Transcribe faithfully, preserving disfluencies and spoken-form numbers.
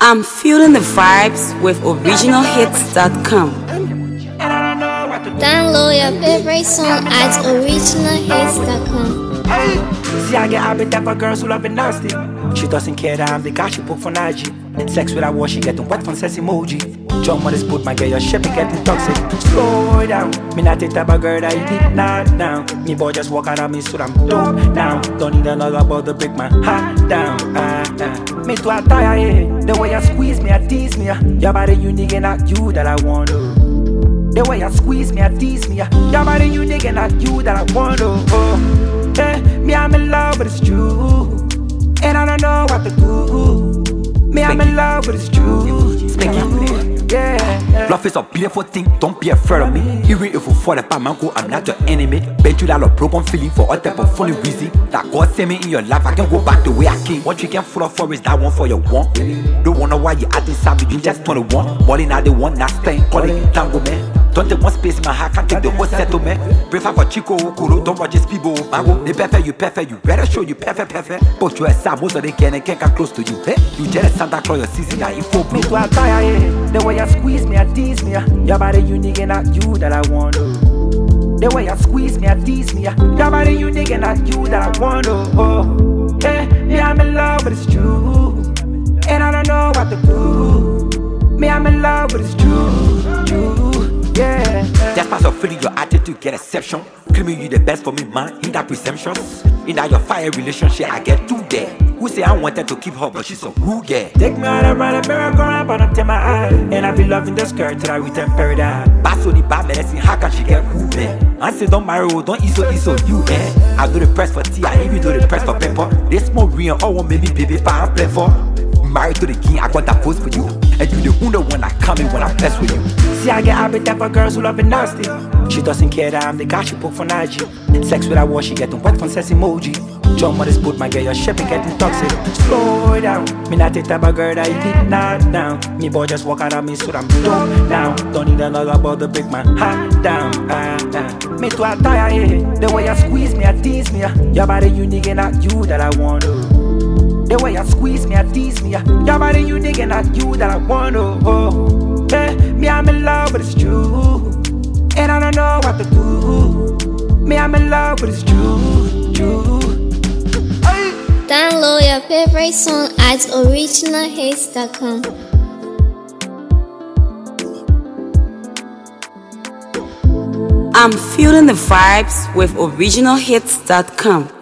I'm feeling the vibes with original hits dot com. Download your favorite song at original hits dot com. Hey, see, I get appetite for girls who love it nasty. She doesn't care that I'm the guy she book for I G. Sex with her wash, she getting wet from sex emoji. John Mother's put my girl, your ship is getting toxic. Slow down, me not the type of girl that you did not down. Me boy just walk out of me so I'm dope now. Don't need another ball to break my heart down. Uh, uh. Me too I tire, yeah. The way you squeeze me, I tease me. Uh. Your body unique and not you that I want to. The way you squeeze me, I tease me. Uh. Your body unique and not you that I want to. Oh, yeah, me I'm in love, but it's true. And I don't know what to do. Me I'm in love, but it's true. Yeah, yeah. Love is a beautiful thing, don't be afraid of me. Even if you fall apart, man, go, I'm not your enemy. Bet you that a broken feeling for all type of funny reason. That God sent me in your life, I can go back the way I came. What you can full of for is that one for your one. Don't wanna why you acting savage, you just twenty-one. Balling out the one, not staying, calling tango man. Don't take one space in my heart, can't take the whole settlement. Prefer for Chico, Kuro, don't watch this people. Mango, they perfect, you perfect, you better show you perfect, perfect. But you are sad, most of them can and can't come close to you. Hey, you jealous Santa Claus, your season, now you full blue. Me too I tire, yeah. The way you squeeze me, I tease me. Your body unique and not you that I want to. The way you squeeze me, I tease me. Your body unique and not you that I want to. Oh, yeah, me I'm in love, but it's true. And I don't know what to do. Me I'm in love, but it's true, true. Yeah, that's part of feeling your attitude get exception. Claiming you the best for me, man, in that presumptions. In that your fire relationship, I get too there. Who say I wanted to keep her, but she's so rude, yeah. Take me out around the merry-go-round, but not take my eye. And I be loving the skirt till I return paradise. Pass on the bad medicine, how can she get cool, man? I say don't marry, don't eat so, eat so, you, eh. I do the press for tea, I even do the press for pepper. This small real, oh, one baby, baby, pa, I'm play for. Married to the king, I got that post for you. And you the only one that come in when I bless with you. See, I get appetite for girls who love it nasty. She doesn't care that I'm the guy she book for I G. Sex with her wash, she getting wet from sex emoji. John Mother's put my girl, your ship is getting toxic. Slow down, me not the type of girl that you did not down. Me boy just walk out of me so I'm dope now. Don't need another ball to break my heart down. Uh, uh. Me too I tire, yeah. The way you squeeze me, I tease me. Your body unique and not you that I want to. The way you squeeze me, I tease me. Your body unique and not you that I want to. Oh, yeah, me I'm in love, but it's true. And I don't know what to do. Me I'm in love, but it's true, true. Download your favorite song at original hits dot com. I'm feeling the vibes with original hits dot com.